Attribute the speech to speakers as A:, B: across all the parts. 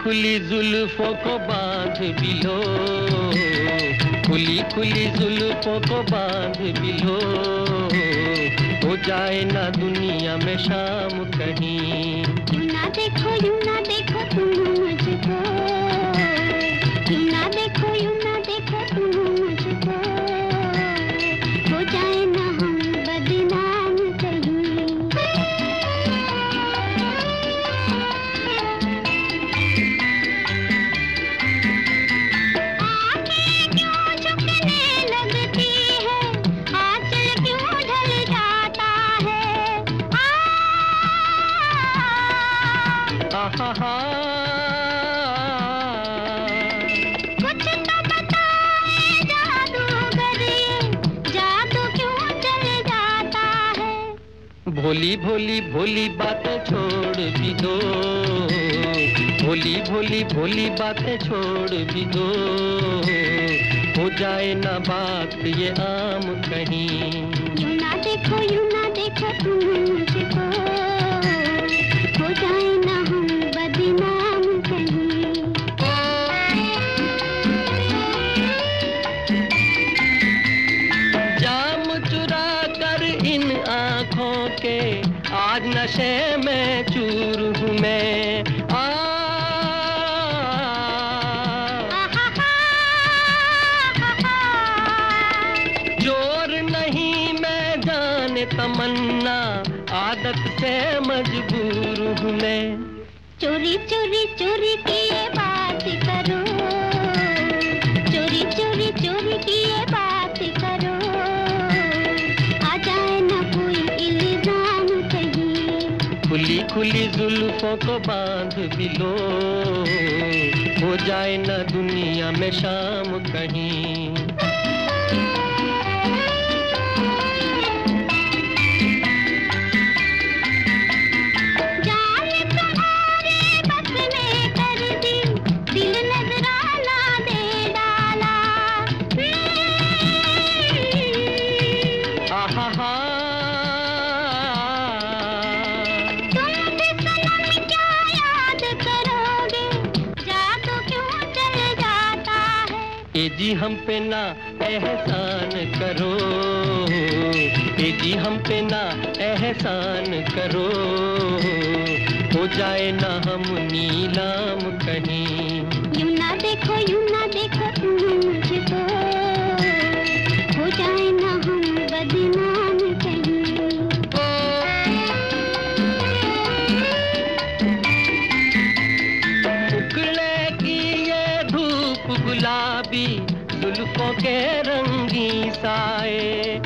A: खुली जुल्फों को बांध भी लो, खुली खुली जुल्फों को बांध भी लो, हो जाए ना दुनिया में शाम कहीं।
B: यूं ना देखो तुम मुझको, यूं ना देखो तुम मुझको, हो जाए ना हम बदनाम कहीं। आँखें क्यों झुकने लगती है, आँचल क्यों ढल जाता है।
A: आहा,
B: कुछ तो बताए जादूगर, ये जादू क्यों चल जाता है।
A: भोली भोली भोली बातें छोड़ भी दो, भोली भोली भोली बातें छोड़ भी दो, हो जाए ना बात ये आम कहीं।
B: यूं ना देखो तुम मुझको, हो जाए ना हम बदनाम कहीं।
A: जाम चुरा कर इन आँखों के आज नशे में चूर हूँ मैं। जोर नहीं मैं जाने तमन्ना, आदत से मजबूर हूँ मैं।
B: चोरी चोरी चोरी की ये बात करो, चोरी चोरी चोरी की ये बात करो, आ जाए ना कोई इल्जाम कहीं।
A: खुली खुली जुल्फों को बांध भी लो, हो जाए ना दुनिया में शाम कहीं।
B: जान तुम्हारे बस में कर दी, दिल नजराना दे डाला।
A: आहा,
B: तुम भी सनम क्या याद करोगे, जादू क्यों चल जाता है।
A: ए जी हम पे ना एहसान करो, ए जी हम पे ना एहसान करो, हो जाए ना हम नीलाम कहीं।
B: यूं ना देखो तुम मुझको, हो जाए ना हम बदनाम कहीं।
A: उगले की ये धूप गुलाबी, जुल्फों के रंगी साए।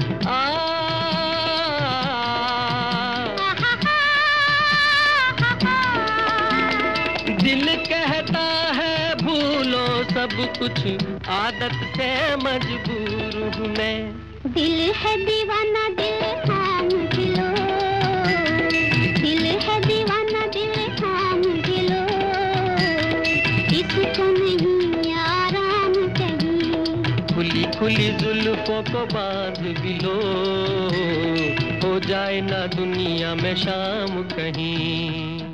A: दिल कहता है भूलो सब कुछ, आदत से मजबूर हूँ मैं।
B: दिल है दीवाना दिल थाम के लो, दिल है दीवाना दिल थाम के लो, इसको नहीं आराम कहीं।
A: खुली खुली जुल्फों को बांध भी लो, हो जाए ना दुनिया में शाम कहीं।